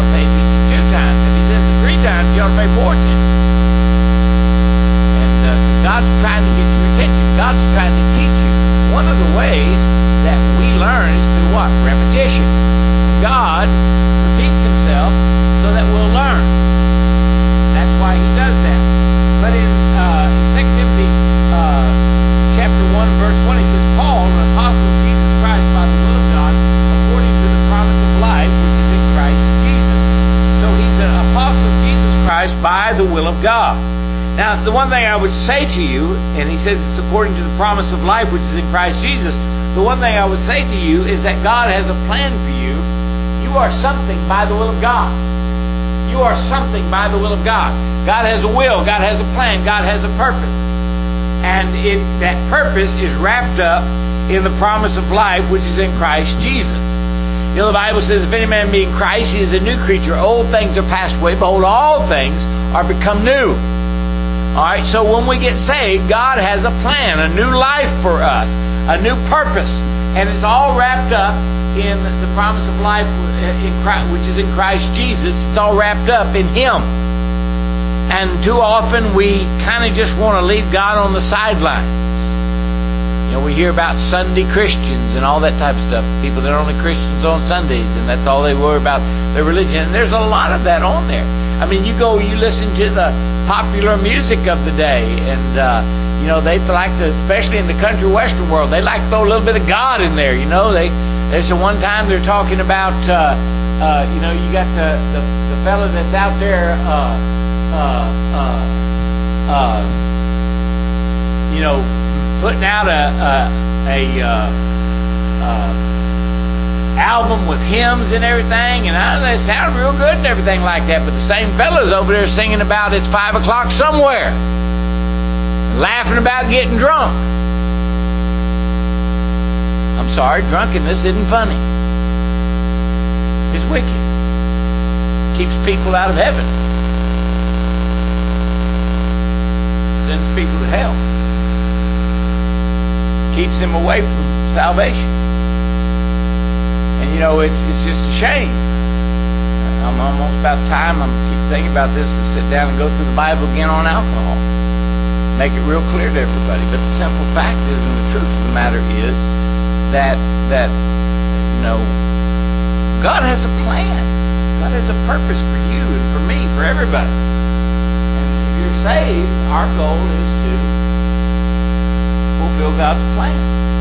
ought to pay attention 2 times. If he says it 3 times, you ought to pay more attention. And God's trying to get your attention. God's trying to teach you. One of the ways that we learn is through what? Repetition. God repeats himself so that we'll learn. That's why he does that. But in 2 Timothy chapter 1, verse 1, he says, Paul, an apostle of Jesus Christ by the will of God, according to the promise of life, which is in Christ Jesus. So he's an apostle of Jesus Christ by the will of God. Now, the one thing I would say to you, and he says it's according to the promise of life, which is in Christ Jesus, the one thing I would say to you is that God has a plan for you. You are something by the will of God. You are something by the will of God. God has a will. God has a plan. God has a purpose. And that purpose is wrapped up in the promise of life, which is in Christ Jesus. You know, the Bible says, if any man be in Christ, he is a new creature. Old things are passed away. Behold, all things are become new. All right, so when we get saved, God has a plan, a new life for us, a new purpose. And it's all wrapped up in the promise of life in Christ, which is in Christ Jesus. It's all wrapped up in him. And too often we kind of just want to leave God on the sidelines. You know, we hear about Sunday Christians and all that type of stuff. People that are only Christians on Sundays, and that's all they worry about, their religion. And there's a lot of that on there. I mean, you listen to the popular music of the day, and you know, they like to, especially in the country western world, they like to throw a little bit of God in there. You know, there's the one time they're talking about, you know, you got the fella that's out there, you know, putting out a album with hymns and everything, and they sound real good and everything like that. But the same fellas over there singing about it's 5 o'clock somewhere, laughing about getting drunk. I'm sorry, drunkenness isn't funny. It's wicked. Keeps people out of heaven. Sends people to hell. Keeps them away from salvation. And you know, it's just a shame. I'm almost about time. I'm keep thinking about this to sit down and go through the Bible again on alcohol. Make it real clear to everybody. But the simple fact is, and the truth of the matter is, that you know, God has a plan. God has a purpose for you and for me, for everybody. And if you're saved, our goal is to fulfill God's plan.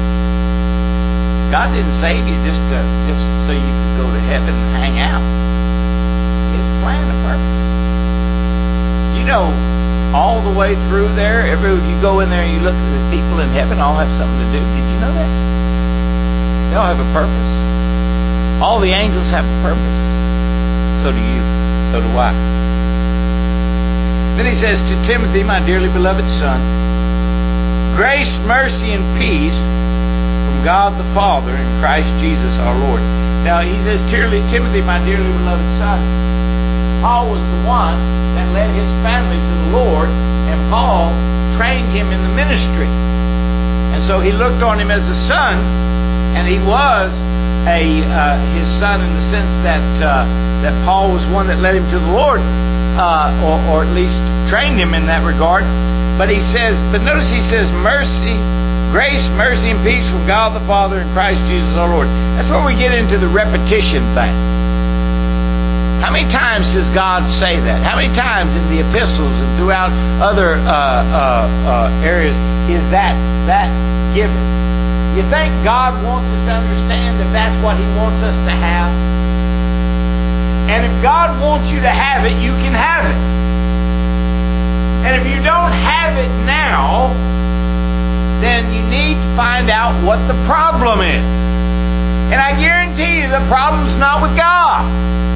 God didn't save you just so you could go to heaven and hang out. His plan and purpose. You know, all the way through there, if you go in there and you look at the people in heaven, all have something to do. Did you know that? They all have a purpose. All the angels have a purpose. So do you. So do I. Then he says to Timothy, my dearly beloved son, grace, mercy, and peace from God the Father and Christ Jesus our Lord. Now he says, Timothy, my dearly beloved son. Paul was the one that led his family to the Lord, and Paul trained him in the ministry. And so he looked on him as a son, and he was his son in the sense that Paul was one that led him to the Lord, or at least trained him in that regard. But notice he says, grace, mercy, and peace from God the Father and Christ Jesus our Lord. That's where we get into the repetition thing. How many times does God say that? How many times in the epistles and throughout other areas is that given? You think God wants us to understand that that's what He wants us to have? And if God wants you to have it, you can have it. And if you don't have it now, then you need to find out what the problem is. And I guarantee you the problem's not with God.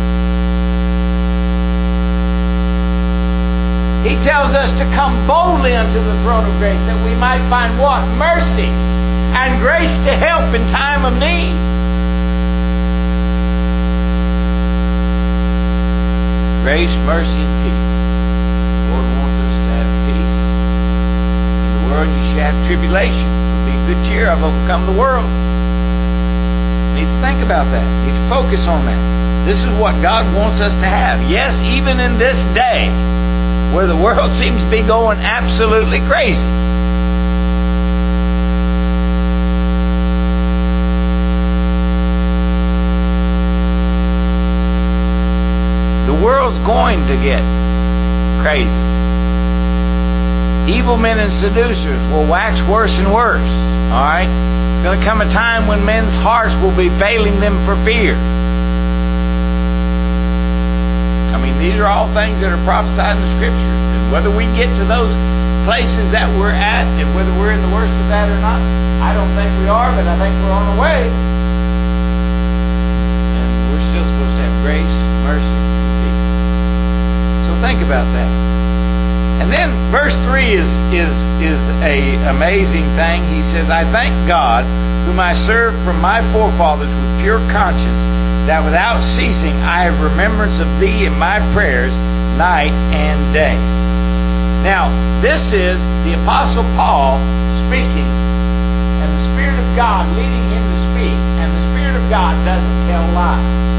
He tells us to come boldly unto the throne of grace that we might find what? Mercy and grace to help in time of need. Grace, mercy, and peace. The Lord wants us to have peace. In the world you shall have tribulation. Be of good cheer, I've overcome the world. need to think about that. You need to focus on that. This is what God wants us to have. Yes, even in this day, where the world seems to be going absolutely crazy. The world's going to get crazy. Evil men and seducers will wax worse and worse. All right? It's going to come a time when men's hearts will be failing them for fear. I mean, these are all things that are prophesied in the Scriptures. And whether we get to those places that we're at, and whether we're in the worst of that or not, I don't think we are, but I think we're on the way. And we're still supposed to have grace, mercy, and peace. So think about that. And then verse 3 is a amazing thing. He says, I thank God, whom I served from my forefathers with pure conscience, that without ceasing I have remembrance of thee in my prayers night and day. Now, this is the Apostle Paul speaking, and the Spirit of God leading him to speak, and the Spirit of God doesn't tell lies.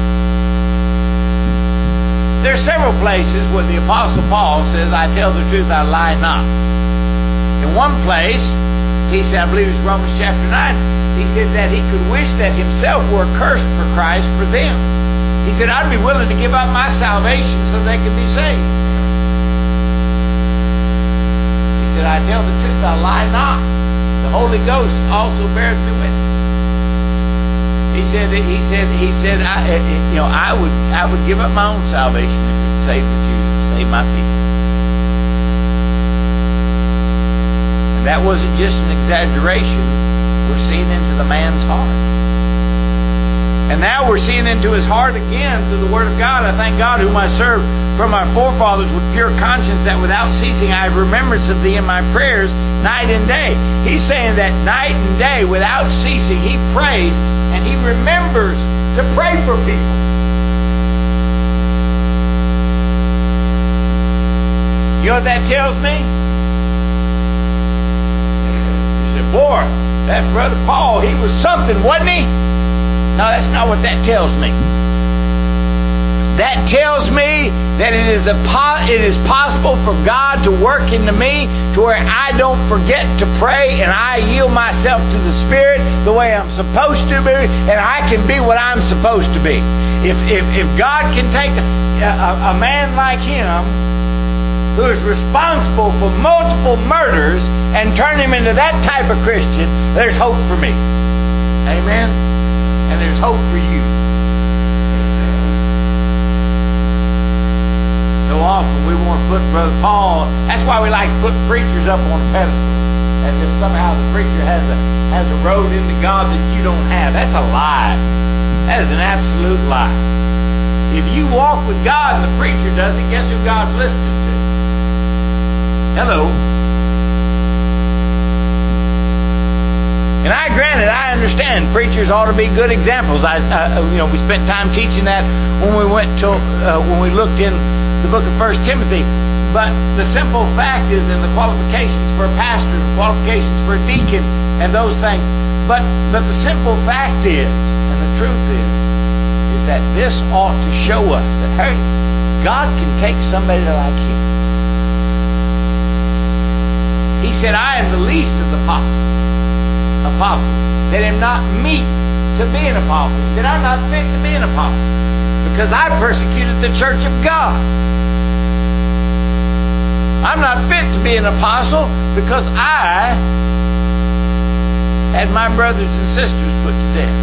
There are several places where the Apostle Paul says, I tell the truth, I lie not. In one place, he said, I believe it's Romans chapter 9, he said that he could wish that himself were cursed for Christ for them. He said, I'd be willing to give up my salvation so they could be saved. He said, I tell the truth, I lie not. The Holy Ghost also beareth me witness. He said, I would give up my own salvation if it would save the Jews, save my people. And that wasn't just an exaggeration. We're seeing into the man's heart. And now we're seeing into his heart again through the Word of God. I thank God, whom I serve from our forefathers with pure conscience, that without ceasing I have remembrance of thee in my prayers night and day. He's saying that night and day, without ceasing, he prays and he remembers to pray for people. You know what that tells me? You said, boy, that Brother Paul, he was something, wasn't he? No, that's not what that tells me. That tells me that it is possible for God to work into me to where I don't forget to pray and I yield myself to the Spirit the way I'm supposed to be, and I can be what I'm supposed to be. If God can take a man like him, who is responsible for multiple murders, and turn him into that type of Christian, there's hope for me. Amen? And there's hope for you. So often we want to put Brother Paul, that's why we like to put preachers up on a pedestal, as if somehow the preacher has a road into God that you don't have. That's a lie. That is an absolute lie. If you walk with God and the preacher doesn't, guess who God's listening to? Hello. And I understand preachers ought to be good examples. We spent time teaching that when we when we looked in the book of 1 Timothy. But the simple fact is, and the qualifications for a pastor, the qualifications for a deacon, and those things. But the simple fact is, and the truth is that this ought to show us that, hey, God can take somebody like him. He said, I am the least of the apostles, that am not meet to be an apostle. He said, I'm not fit to be an apostle because I persecuted the church of God. I'm not fit to be an apostle because I had my brothers and sisters put to death.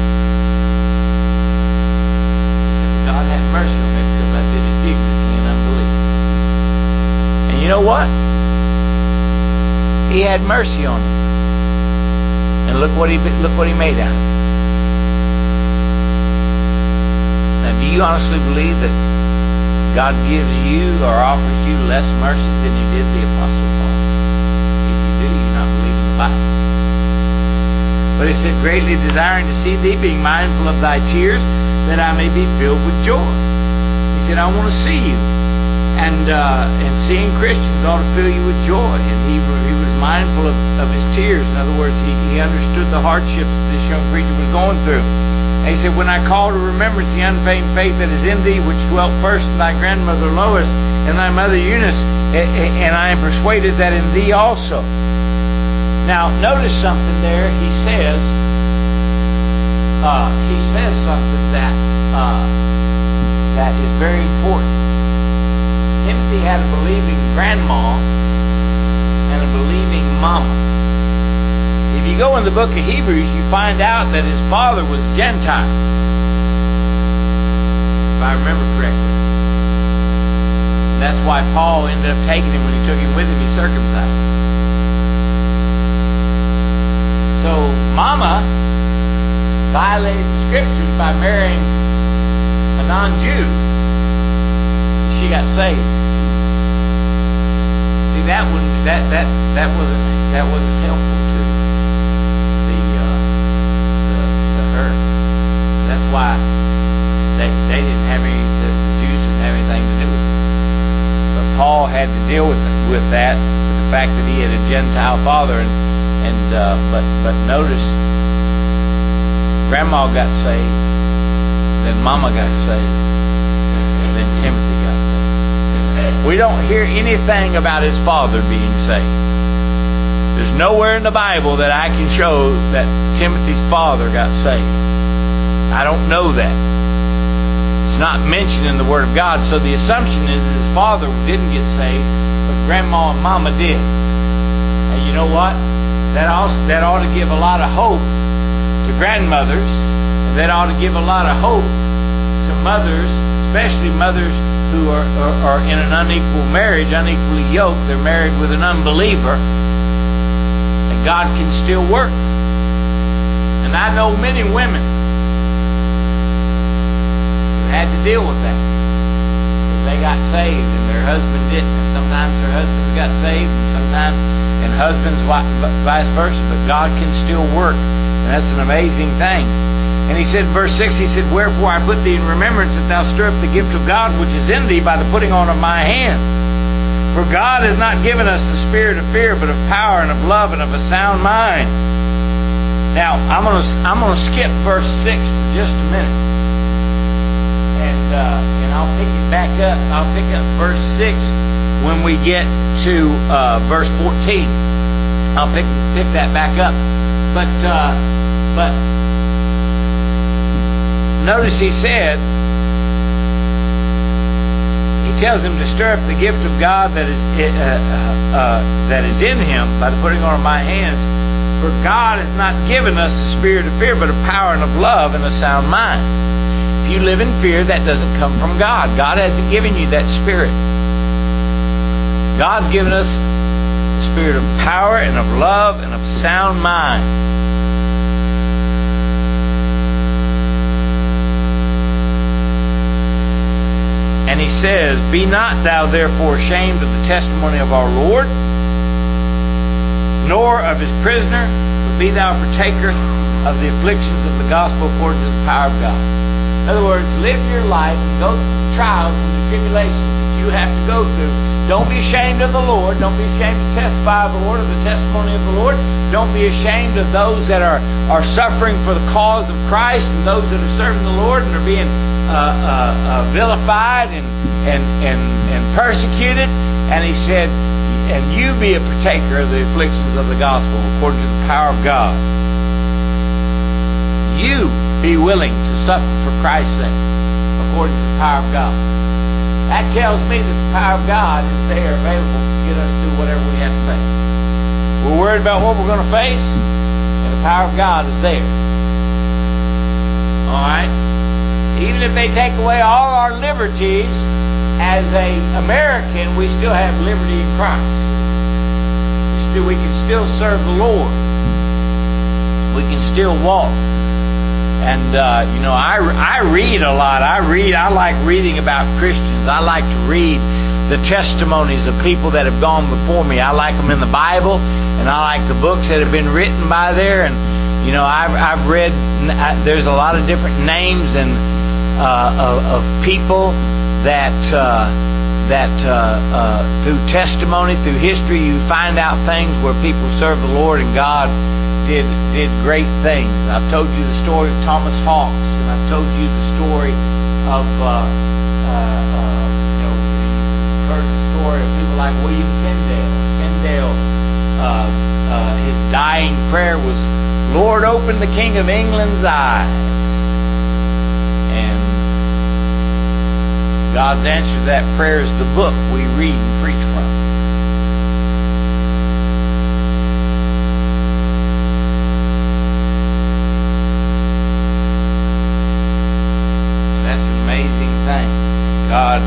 He said, God had mercy on me because I did it ignorantly and unbelief. And you know what? He had mercy on him. And look what he made out of it. Now, do you honestly believe that God gives you or offers you less mercy than he did the Apostle Paul? If you do, you're not believing the Bible. But he said, greatly desiring to see thee, being mindful of thy tears, that I may be filled with joy. He said, I want to see you. And seeing Christians ought to fill you with joy. And he was mindful of his tears. In other words, he understood the hardships this young preacher was going through. And he said, when I call to remembrance the unfeigned faith that is in thee, which dwelt first in thy grandmother Lois and thy mother Eunice, and I am persuaded that in thee also. Now, notice something there. He says something that is very important. Timothy had a believing grandma and a believing mama. If you go in the book of Hebrews, you find out that his father was Gentile, if I remember correctly. And that's why Paul ended up taking him. When he took him with him, he circumcised. So mama violated the scriptures by marrying a non-Jew. She got saved. See, that wasn't helpful to her. That's why they didn't have the Jews didn't have anything to do with it. But Paul had to deal with that, with the fact that he had a Gentile father, but notice, Grandma got saved, then Mama got saved, then Timothy got saved. We don't hear anything about his father being saved. There's nowhere in the Bible that I can show that Timothy's father got saved. I don't know that. It's not mentioned in the Word of God, so the assumption is his father didn't get saved, but Grandma and Mama did. And you know what? That ought to give a lot of hope to grandmothers, and that ought to give a lot of hope to mothers, especially mothers who are in an unequal marriage, unequally yoked. They're married with an unbeliever, and God can still work. And I know many women who had to deal with that, because they got saved and their husband didn't. And sometimes their husbands got saved, and husbands vice versa. But God can still work. And that's an amazing thing. And he said, verse 6, he said, wherefore I put thee in remembrance that thou stir up the gift of God which is in thee by the putting on of my hands. For God has not given us the spirit of fear, but of power and of love and of a sound mind. Now, I'm gonna skip verse 6 for just a minute. And I'll pick it back up. I'll pick up verse 6 when we get to verse 14. I'll pick that back up. But notice he said, he tells him to stir up the gift of God that is in him by the putting on of my hands. For God has not given us the spirit of fear, but of power and of love and a sound mind. If you live in fear, that doesn't come from God. God hasn't given you that spirit. God's given us the spirit of power and of love and of sound mind. And he says, be not thou therefore ashamed of the testimony of our Lord, nor of his prisoner, but be thou a partaker of the afflictions of the gospel according to the power of God. In other words, live your life and go through the trials and the tribulations that you have to go through. Don't be ashamed of the Lord. Don't be ashamed to testify of the Lord, of the testimony of the Lord. Don't be ashamed of those that are suffering for the cause of Christ, and those that are serving the Lord and are being vilified and persecuted. And he said, and you be a partaker of the afflictions of the gospel according to the power of God. You be willing to suffer for Christ's sake according to the power of God. That tells me that the power of God is there available to get us through whatever we have to face. We're worried about what we're going to face, and the power of God is there. Alright? Even if they take away all our liberties, as an American, we still have liberty in Christ. We can still serve the Lord. We can still walk. And I read a lot. I like reading about Christians. I like to read the testimonies of people that have gone before me. I like them in the Bible, and I like the books that have been written by there. And I've read. There's a lot of different names and of people that through testimony, through history, you find out things where people served the Lord and God did great things. I've told you the story of Thomas Hawks, and I've told you the story of you've heard the story of people like William Tyndale. His dying prayer was, "Lord, open the King of England's eyes." And God's answer to that prayer is the book we read and preach from. And that's an amazing thing. God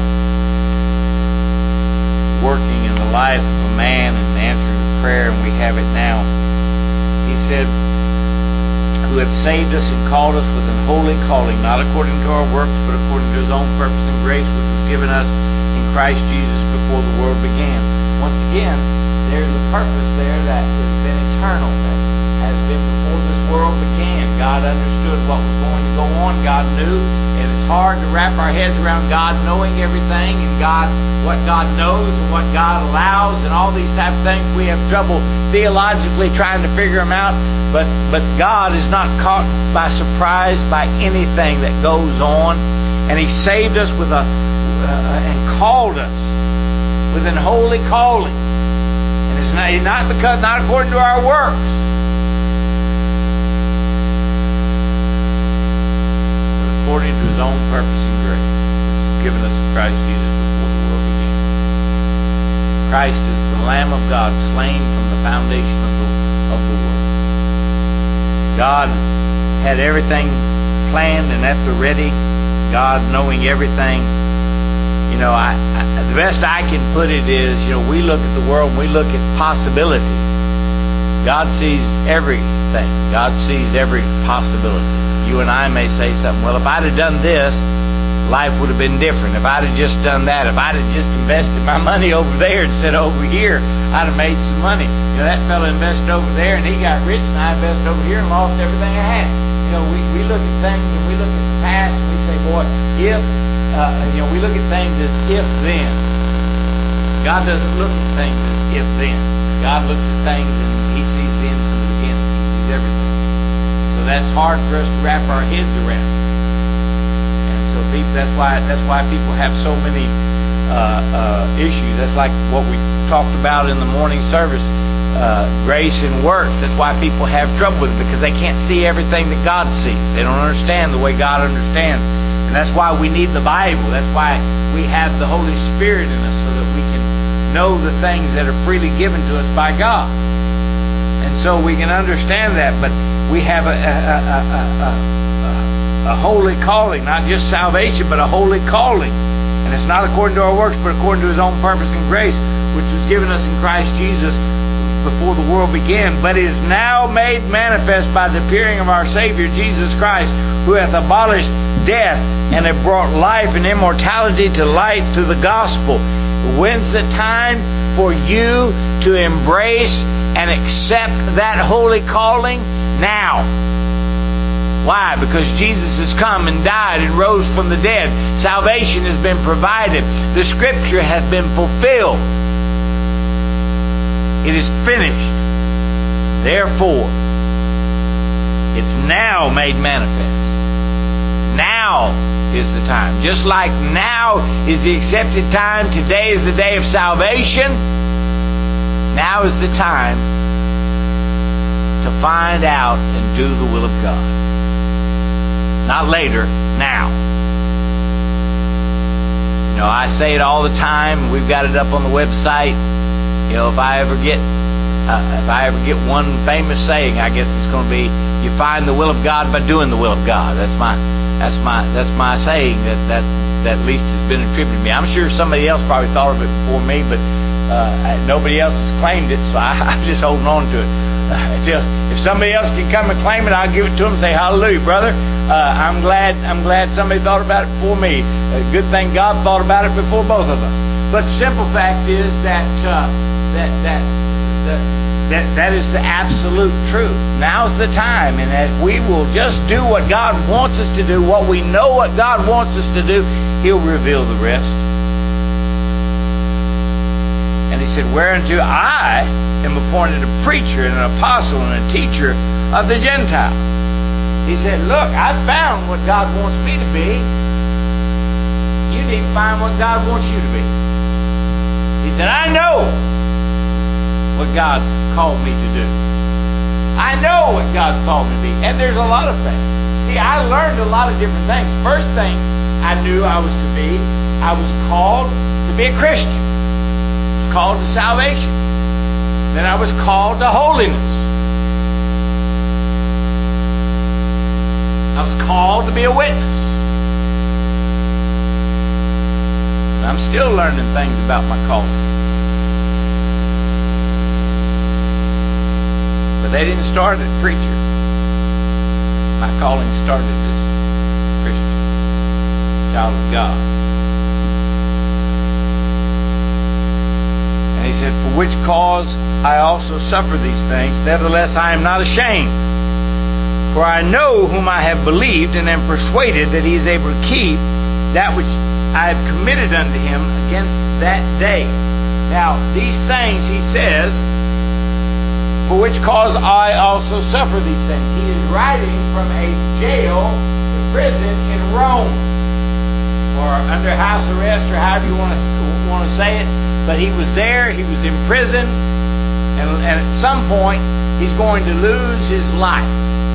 working in the life of a man and answering prayer, and we have it now. He said, "Who hath saved us and called us with an holy calling, not according to our works, but according to His own purpose and grace, which was given us in Christ Jesus before the world began." Once again, there's a purpose there that has been eternal, that has been before this world began. God understood what was going to go on. God knew, and it's hard to wrap our heads around God knowing everything and what God knows and what God allows and all these type of things. We have trouble theologically trying to figure them out. But God is not caught by surprise by anything that goes on, and He saved us and called us with an holy calling, and it's not according to our works, but according to His own purpose and grace, which is given us in Christ Jesus before the world began. Christ is the Lamb of God, slain from the foundation of the world. God had everything planned and at the ready. God knowing everything. The best I can put it is, we look at the world and we look at possibilities. God sees everything. God sees every possibility. You and I may say something, well, if I'd have done this, life would have been different. If I'd have just done that, if I'd have just invested my money over there instead of over here, I'd have made some money. That fella invested over there and he got rich, and I invested over here and lost everything I had. We look at things and we look at the past and we say, boy, if, we look at things as if then. God doesn't look at things as if then. God looks at things and He sees the end from the beginning. He sees everything. So that's hard for us to wrap our heads around. So that's why people have so many issues. That's like what we talked about in the morning service, grace and works. That's why people have trouble with it, because they can't see everything that God sees. They don't understand the way God understands. And that's why we need the Bible. That's why we have the Holy Spirit in us, so that we can know the things that are freely given to us by God. And so we can understand that. But we have a holy calling, not just salvation, but a holy calling. And it's not according to our works, but according to His own purpose and grace, which was given us in Christ Jesus before the world began, but is now made manifest by the appearing of our Savior Jesus Christ, who hath abolished death and hath brought life and immortality to light through the gospel. When's the time for you to embrace and accept that holy calling? Now. Why? Because Jesus has come and died and rose from the dead. Salvation has been provided. The Scripture has been fulfilled. It is finished. Therefore, it's now made manifest. Now is the time. Just like now is the accepted time, today is the day of salvation. Now is the time to find out and do the will of God. Not later, now. I say it all the time. We've got it up on the website. If I ever get one famous saying, I guess it's going to be, you find the will of God by doing the will of God. That's my saying that at least has been attributed to me. I'm sure somebody else probably thought of it before me, but nobody else has claimed it, so I'm just holding on to it. If somebody else can come and claim it, I'll give it to them and say, hallelujah, brother. I'm glad somebody thought about it before me. Good thing God thought about it before both of us. But the simple fact is that is the absolute truth. Now's the time, and if we will just do what God wants us to do, what we know what God wants us to do, He'll reveal the rest. said, whereunto I am appointed a preacher and an apostle and a teacher of the Gentiles. He said, look, I've found what God wants me to be. You need to find what God wants you to be. He said, I know what God's called me to do. I know what God's called me to be. And there's a lot of things. See, I learned a lot of different things. First thing I knew I was to be, I was called to be a Christian. I was called to salvation. Then I was called to holiness. I was called to be a witness. And I'm still learning things about my calling. But they didn't start as preacher. My calling started as Christian, child of God. And he said, for which cause I also suffer these things. Nevertheless, I am not ashamed. For I know whom I have believed, and am persuaded that he is able to keep that which I have committed unto him against that day. Now, these things, he says, for which cause I also suffer these things. He is writing from a jail, a prison in Rome, or under house arrest, or however you want to say it. But he was there, he was in prison, and at some point, he's going to lose his life.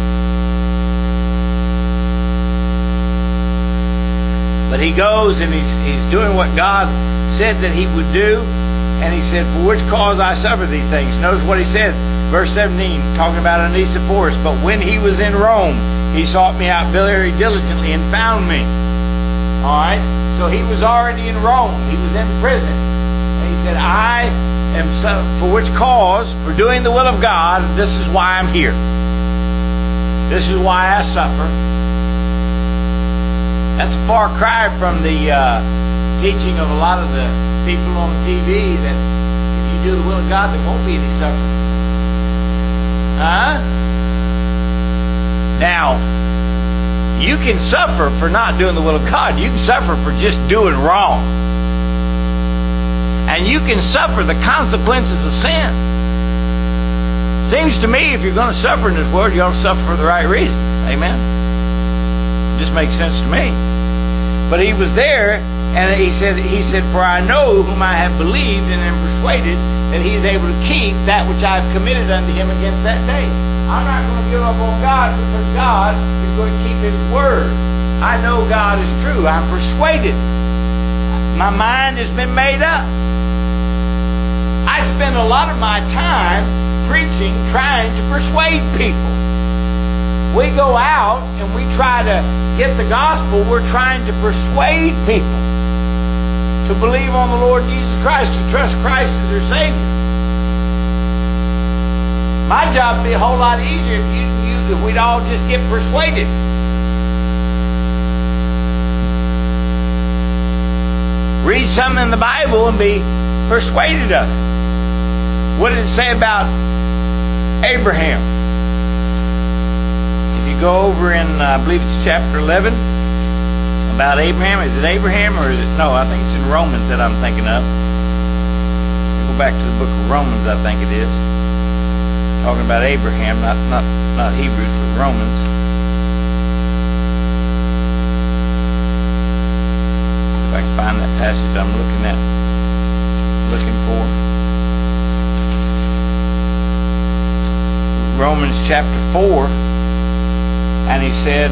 But he goes and he's doing what God said that he would do. And he said, for which cause I suffer these things. Notice what he said, verse 17, talking about Onesiphorus. But when he was in Rome, he sought me out very diligently and found me. Alright, so he was already in Rome. He was in prison. And he said, I am, for which cause, for doing the will of God, this is why I'm here. This is why I suffer. That's a far cry from the teaching of a lot of the people on TV that if you do the will of God, there won't be any suffering. Now, you can suffer for not doing the will of God. You can suffer for just doing wrong. And you can suffer the consequences of sin. Seems to me if you're going to suffer in this world, you ought to suffer for the right reasons. Amen? It just makes sense to me. But he was there, and he said, for I know whom I have believed and am persuaded that he is able to keep that which I have committed unto him against that day. I'm not going to give up on God because God is going to keep his word. I know God is true. I'm persuaded. My mind has been made up. I spend a lot of my time preaching, trying to persuade people. We go out and we try to get the gospel. We're trying to persuade people to believe on the Lord Jesus Christ, to trust Christ as their Savior. My job would be a whole lot easier if we'd all just get persuaded. Read something in the Bible and be persuaded of it. What did it say about Abraham? If you go over in, I believe it's chapter 11, about Abraham. Is it Abraham or is it? No, I think it's in Romans that I'm thinking of. Go back to the book of Romans, I think it is. Talking about Abraham, not Hebrews, but Romans. See if I can find that passage I'm looking for. Romans chapter 4, and he said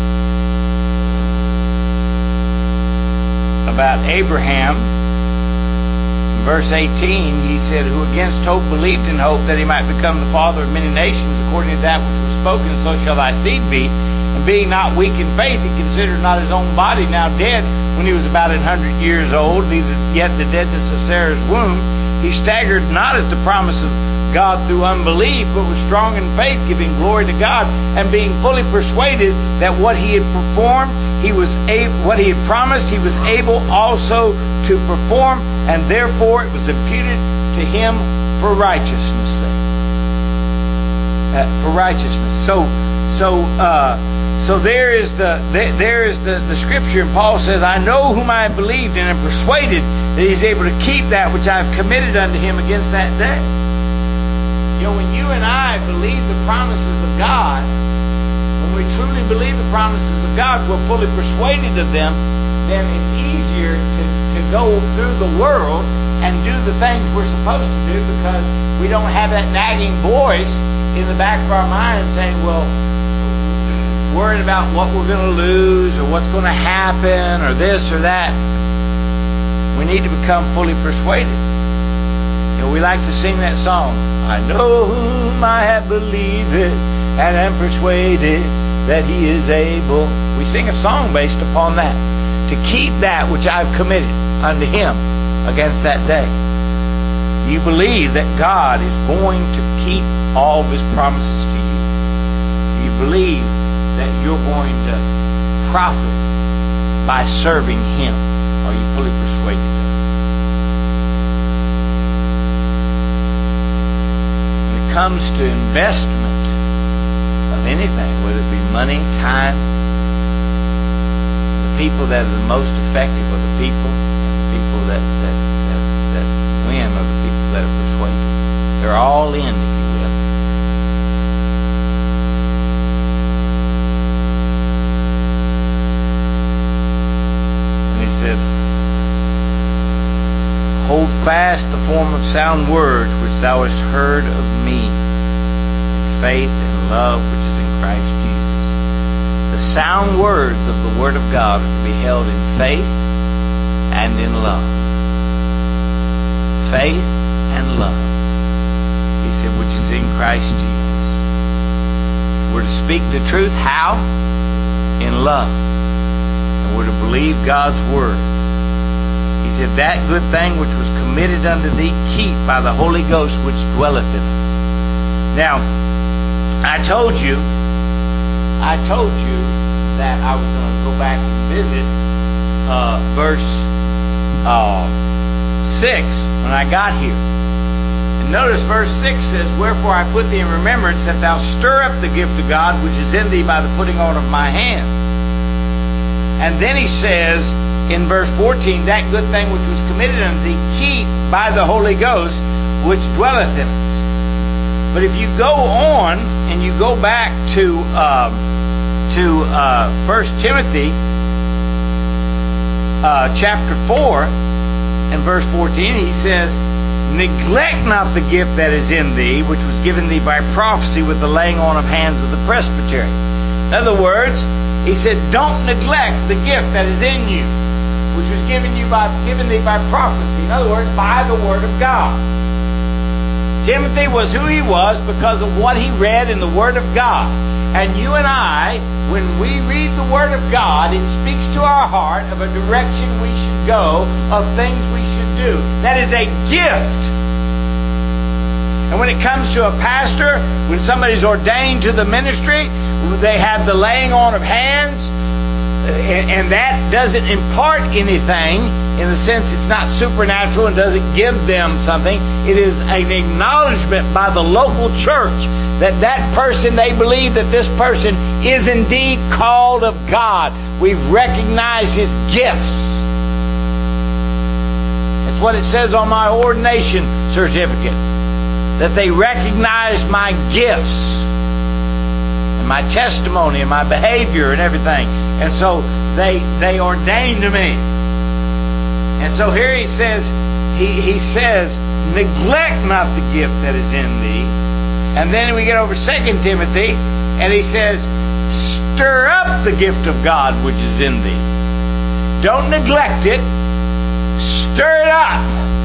about Abraham, in verse 18, he said, who against hope believed in hope that he might become the father of many nations, according to that which was spoken, so shall thy seed be. And being not weak in faith, he considered not his own body now dead when he was about 100 years old, neither yet the deadness of Sarah's womb. He staggered not at the promise of God through unbelief, but was strong in faith, giving glory to God, and being fully persuaded that what he had performed, what he had promised, he was able also to perform, and therefore it was imputed to him for righteousness' sake. For righteousness. So So there is the scripture, and Paul says, I know whom I have believed, and am persuaded that he's able to keep that which I have committed unto him against that day. You know, when you and I believe the promises of God, when we truly believe the promises of God, we're fully persuaded of them, then it's easier to go through the world and do the things we're supposed to do, because we don't have that nagging voice in the back of our mind saying, well, worried about what we're going to lose or what's going to happen or this or that. We need to become fully persuaded. You know, we like to sing that song, I know whom I have believed and am persuaded that he is able. We sing a song based upon that, to keep that which I've committed unto him against that day. You believe that God is going to keep all of his promises to you. You believe that you're going to profit by serving him. Are you fully persuaded of it? When it comes to investment of anything, whether it be money, time, the people that are the most effective are the people, and the people that win are the people that are persuaded. They're all in, if you will. And he said, hold fast the form of sound words which thou hast heard of me, in faith and love which is in Christ Jesus. The sound words of the Word of God are to be held in faith and in love. Faith and love. He said, which is in Christ Jesus. We're to speak the truth. How? In love. And we're to believe God's Word. He said, that good thing which was committed unto thee, keep by the Holy Ghost which dwelleth in us. Now, I told you that I was going to go back and visit verse 6 when I got here. And notice verse 6 says, wherefore I put thee in remembrance that thou stir up the gift of God which is in thee by the putting on of my hands. And then he says in verse 14, that good thing which was committed unto thee, keep by the Holy Ghost which dwelleth in us. But if you go on and you go back to 1 Timothy chapter 4 and verse 14, he says, neglect not the gift that is in thee, which was given thee by prophecy with the laying on of hands of the presbytery. In other words, he said, don't neglect the gift that is in you, which was given thee by prophecy. In other words, by the Word of God. Timothy was who he was because of what he read in the Word of God. And you and I, when we read the Word of God, it speaks to our heart of a direction we should go, of things we should do. That is a gift. And when it comes to a pastor, when somebody's ordained to the ministry, they have the laying on of hands, and that doesn't impart anything in the sense it's not supernatural and doesn't give them something. It is an acknowledgement by the local church that person, they believe that this person is indeed called of God. We've recognized his gifts. That's what it says on my ordination certificate, that they recognize my gifts and my testimony and my behavior and everything. And so they ordained to me. And so here he says, he says, neglect not the gift that is in thee. And then we get over 2 Timothy, and he says, stir up the gift of God which is in thee. Don't neglect it. Stir it up.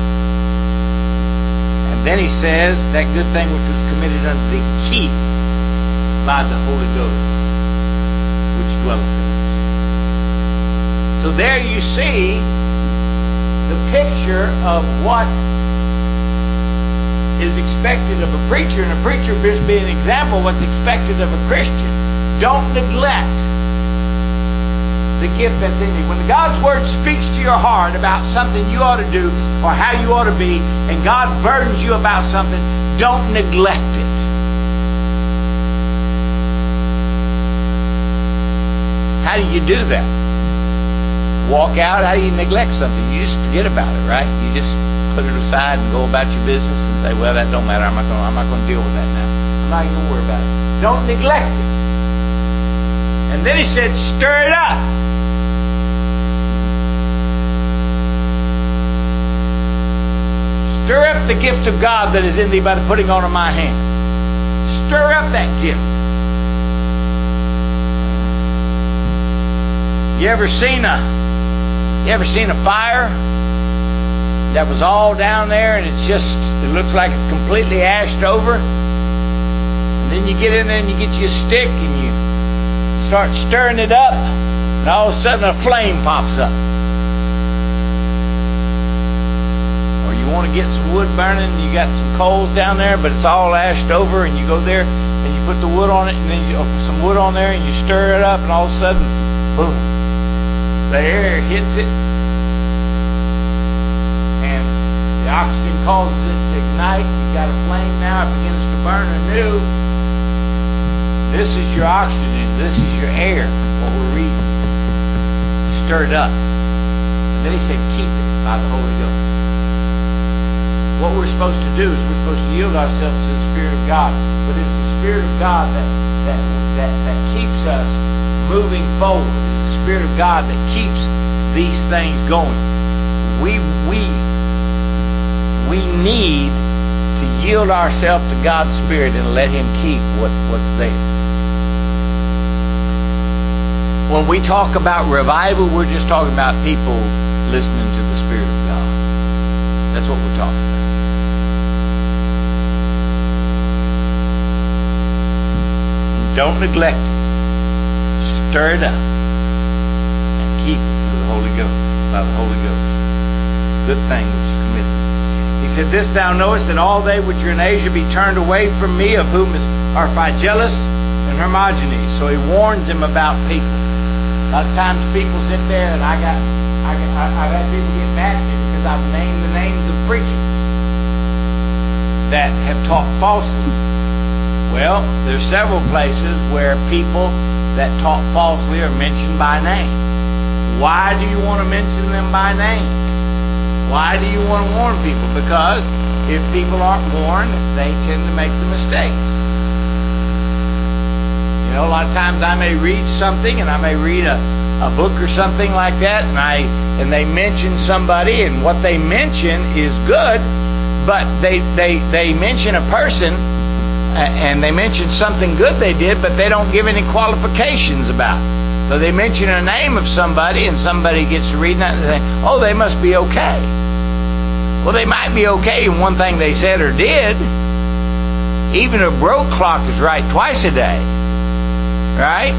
And then he says, that good thing which was committed unto thee, keep by the Holy Ghost which dwelleth in us. So there you see the picture of what is expected of a preacher, and a preacher must be an example of what's expected of a Christian. Don't neglect the gift that's in you. When God's Word speaks to your heart about something you ought to do or how you ought to be, and God burdens you about something, don't neglect it. how do you do that? Walk out? How do you neglect something? You just forget about it, right? You just put it aside and go about your business and say, well, that don't matter. I'm not going to deal with that now. I'm not even going to worry about it. Don't neglect it. And then he said, stir it up. Stir up the gift of God that is in thee by the putting on of my hand. Stir up that gift. You ever seen a fire that was all down there and it looks like it's completely ashed over? And then you get in there and you get you a stick and you start stirring it up, and all of a sudden a flame pops up. Or you want to get some wood burning and you got some coals down there, but it's all ashed over, and you go there and you put the wood on it, and then you put some wood on there and you stir it up, and all of a sudden, boom, the air hits it, and the oxygen causes it to ignite. You've got a flame now. It begins to burn anew. This is your oxygen. This is your air, what we're reading. Stir it up. And then he said, keep it by the Holy Ghost. What we're supposed to do is we're supposed to yield ourselves to the Spirit of God. But it's the Spirit of God that keeps us moving forward. It's the Spirit of God that keeps these things going. We need to yield ourselves to God's Spirit and let Him keep what's there. When we talk about revival, we're just talking about people listening to the Spirit of God. That's what we're talking about. Don't neglect it. Stir it up and keep it through the Holy Ghost, by the Holy Ghost. Good thing which is committed. He said, this thou knowest, that all they which are in Asia be turned away from me, of whom are Phygelus and Hermogenes. So he warns them about people. A lot of times people sit there, and I've had people get mad at me because I've named the names of preachers that have taught falsely. Well, there's several places where people that taught falsely are mentioned by name. Why do you want to mention them by name? Why do you want to warn people? Because if people aren't warned, they tend to make the mistakes. You know, a lot of times I may read something, and I may read a book or something like that, and they mention somebody, and what they mention is good, but they mention a person, and they mention something good they did, but they don't give any qualifications about it. So they mention a name of somebody, and somebody gets to reading that and they think, oh, they must be okay. Well, they might be okay in one thing they said or did. Even a broke clock is right twice a day. Right?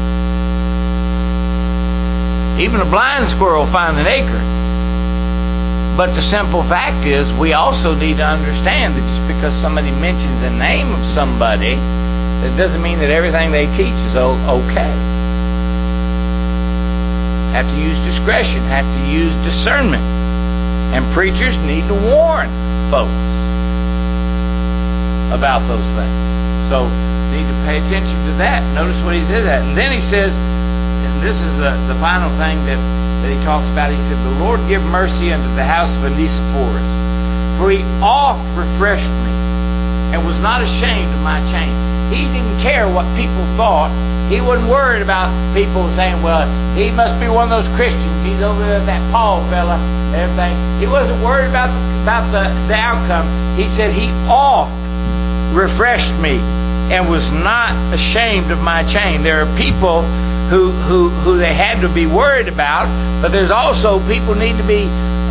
Even a blind squirrel will find an acorn. But the simple fact is, we also need to understand that just because somebody mentions the name of somebody, that doesn't mean that everything they teach is okay. Have to use discretion, have to use discernment. And preachers need to warn folks about those things. So, need to pay attention to that. Notice what he said that. And then he says, and this is the final thing that he talks about. He said, the Lord give mercy unto the house of Onesiphorus, for he oft refreshed me, and was not ashamed of my chain. He didn't care what people thought. He wasn't worried about people saying, well, he must be one of those Christians. He's over there, that Paul fella, and everything. He wasn't worried about the outcome. He said, he oft refreshed me, and was not ashamed of my chain. There are people who they had to be worried about, but there's also people need to be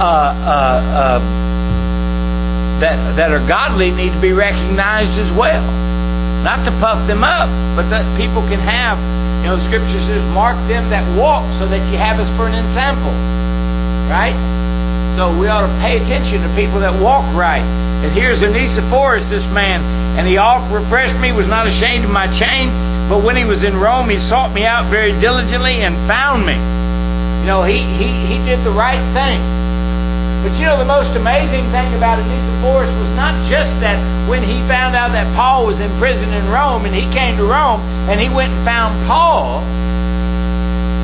that are godly, need to be recognized as well. Not to puff them up, but that people can have, you know, the scripture says, mark them that walk, so that you have us for an ensample. Right? So we ought to pay attention to people that walk right. And here's Onesiphorus, this man, and he oft refreshed me, was not ashamed of my chain. But when he was in Rome, he sought me out very diligently and found me. You know, he did the right thing. But you know, the most amazing thing about Onesiphorus was not just that when he found out that Paul was in prison in Rome, and he came to Rome and he went and found Paul,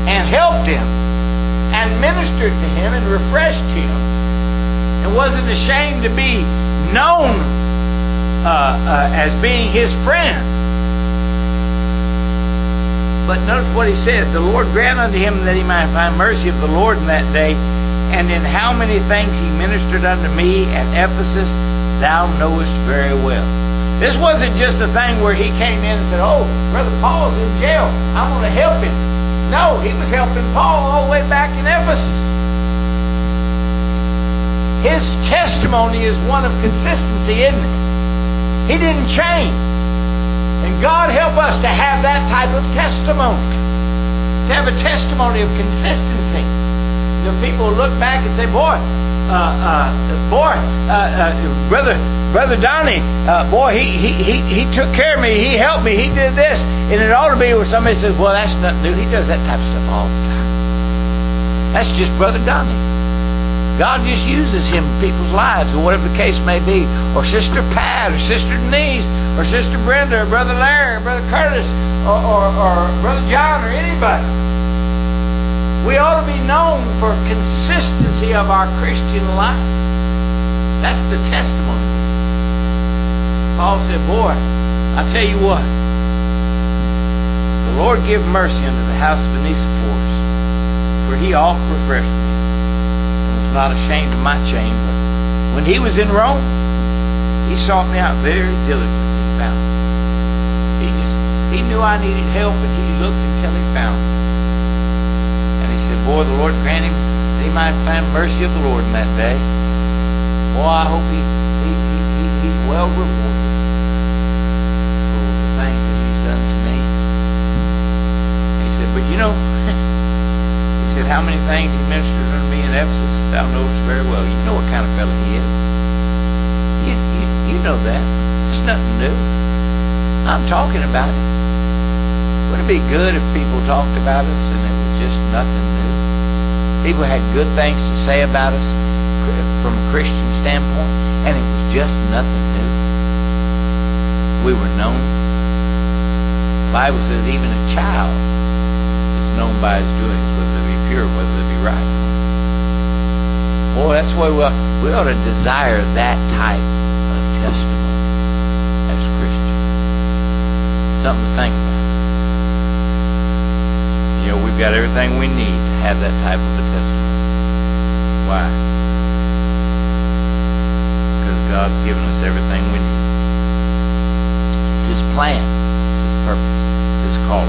and helped him and ministered to him and refreshed him and wasn't ashamed to be known as being his friend. But notice what he said. The Lord grant unto him that he might find mercy of the Lord in that day. And in how many things he ministered unto me at Ephesus, thou knowest very well. This wasn't just a thing where he came in and said, oh, Brother Paul's in jail, I'm going to help him. No, he was helping Paul all the way back in Ephesus. His testimony is one of consistency, isn't it? He didn't change. And God help us to have that type of testimony. To have a testimony of consistency. The people look back and say, Brother Donnie, he took care of me, he helped me, he did this. And it ought to be where somebody says, well, that's nothing new. He does that type of stuff all the time. That's just Brother Donnie. God just uses him in people's lives, or whatever the case may be. Or Sister Pat, or Sister Denise, or Sister Brenda, or Brother Larry, or Brother Curtis, or Brother John, or anybody. We ought to be known for consistency of our Christian life. That's the testimony. Paul said, boy, I tell you what, the Lord give mercy unto the house of Onesiphorus, for he oft refreshed me, and was not ashamed of my chain. But when he was in Rome, he sought me out very diligently and found me. He knew I needed help, and he looked until he found me. And he said, boy, the Lord grant him that he might find mercy of the Lord in that day. Boy, I hope he's well rewarded for the things that he's done to me. And he said, but you know, he said, how many things he ministered unto me in Ephesus, thou knowest very well. You know what kind of fellow he is. You know that. It's nothing new. I'm talking about it. Wouldn't it be good if people talked about us and it was just nothing new? People had good things to say about us from a Christian standpoint, and it was just nothing new. We were known. The Bible says even a child is known by his doings, whether they be pure, whether they be right. Boy, that's why we ought to desire that type of testimony as Christians. Something to think about. You know, we've got everything we need to have that type of a testimony. Why? Because God's given us everything we need. It's His plan. It's His purpose. It's His calling.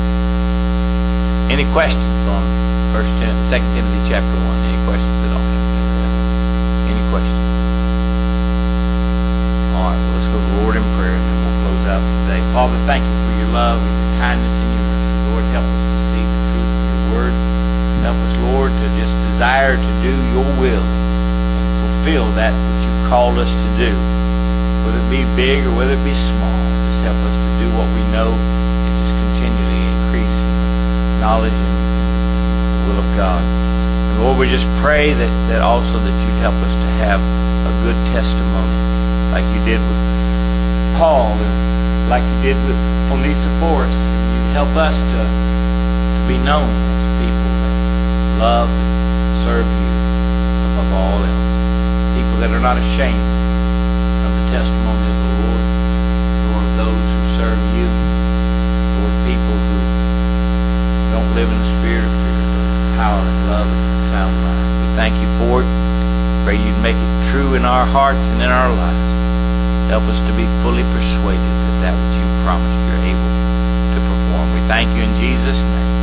Any questions on 2 Timothy chapter 1? Any questions at all? Any questions? All right, well, let's go to the Lord in prayer, and then we'll close out today. Father, thank you for your love and your kindness and your mercy. Lord, help us to see the truth of your word. Help us, Lord, to just desire to do your will and fulfill that which you've called us to do, whether it be big or whether it be small. Just help us to do what we know and just continually increase in knowledge and the will of God. And Lord, we just pray that also that you'd help us to have a good testimony, like you did with Paul and like you did with Onesiphorus. You'd help us to be known as people that love and serve you above all else. People that are not ashamed of the testimony of the Lord, nor of those who serve you. Lord, people who don't live in the spirit of fear, but power and love and sound mind. We thank you for it. Pray you'd make it true in our hearts and in our lives. Help us to be fully persuaded that which you promised you're able to perform. We thank you in Jesus' name.